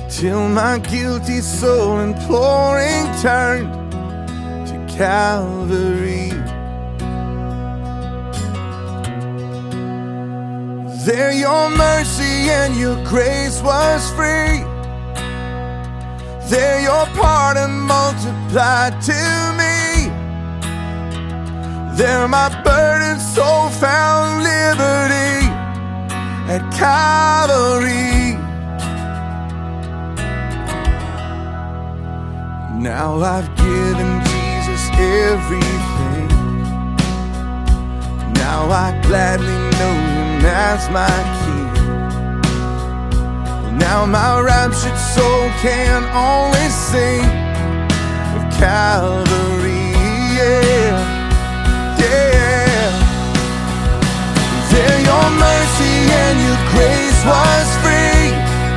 till my guilty soul imploring turned to Calvary. There your mercy and your grace was free. There your pardon multiplied to me. There my burdened soul found liberty at Calvary. Now I've given Jesus everything. Now I gladly know Him as my King. Now my raptured soul can only sing of Calvary, yeah, yeah. There your mercy and your grace was